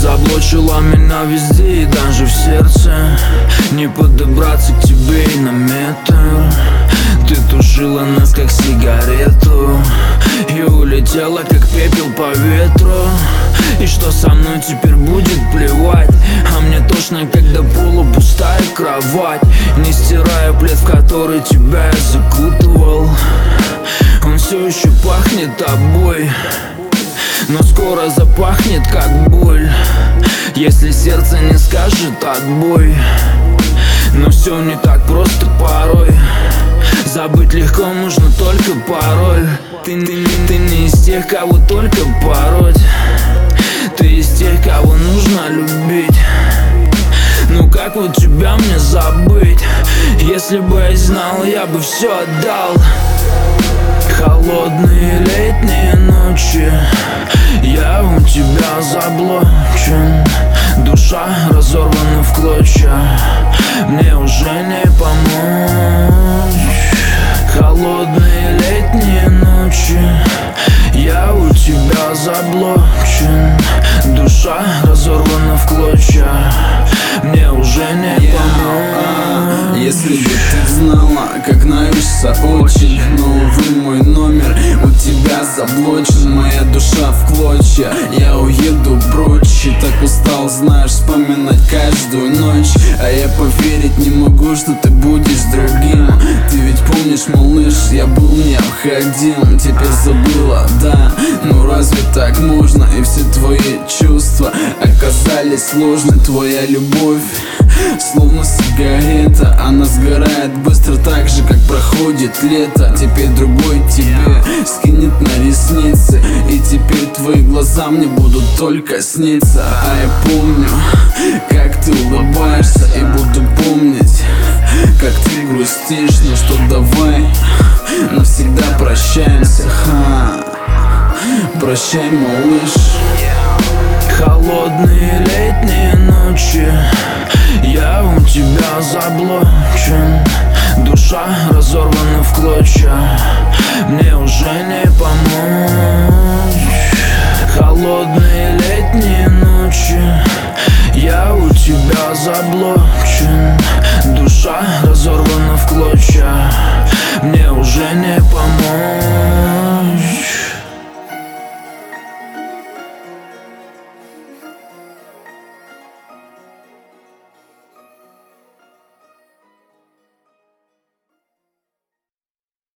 заблочила меня везде и даже в сердце. Не подобраться к тебе и на метр. Ты тушила нас как сигарету и улетела как пепел по ветру. И что со мной теперь будет, плевать. А мне тошно, когда полупустая кровать. Не стирая плед, в который тебя я закутывал. Он все еще пахнет тобой, но скоро запахнет как боль, если сердце не скажет отбой. Но все не так просто порой. Забыть легко, нужно только пароль. Ты не из тех, кого только пороть. Ты из тех, кого нужно любить. Ну как вот тебя мне забыть? Если бы я знал, я бы все отдал. Холодные летние ночи, я у тебя заблочен. Душа разорвана в клочья, мне уже не помочь. Холодные летние ночи, я у тебя заблочен. Душа разорвана в клочья, мне уже не помочь. Если бы ты знала, как нравишься очень, но, увы, мой номер у тебя заблочен. Моя душа в клочья, я уеду прочь. И так устал, знаешь, вспоминать каждую ночь. А я поверить не могу, что ты будешь другим. Ты ведь помнишь, малыш, я был необходим. Теперь забыла, да, ну разве так можно? И все твои чувства оказались ложны. Твоя любовь словно сигарета, она сгорает быстро, так же, как проходит лето. Теперь другой тебе скинет на ресницы, и теперь твои глаза мне будут только сниться. А я помню, как ты улыбаешься, и буду помнить, как ты грустишь. Ну что, давай навсегда прощаемся. Прощай, малыш. Холодные летние ночи, я у тебя заблочен. Душа разорвана в клочья, мне уже не помочь. Холодные летние ночи, я у тебя заблочен.